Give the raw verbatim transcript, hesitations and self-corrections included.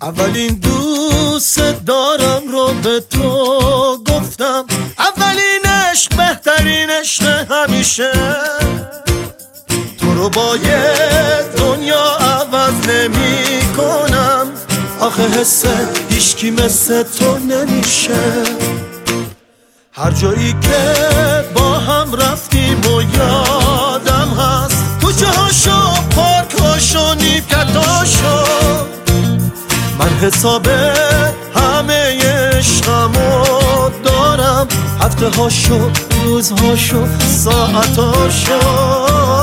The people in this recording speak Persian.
اولین دوست دارم رو به تو گفتم، اولین عشق بهترین عشق همیشه. تو رو با یه دنیا عوض نمی کنم، آخه حس هیچکی مثل تو نمیشه. هر جایی که با هم رفتیم و یادم هست، کوچه هاشو پارک هاشو نیمکتاشو، من حساب همه عشقمو دارم، هفته هاشو روزهاشو ساعتاشو.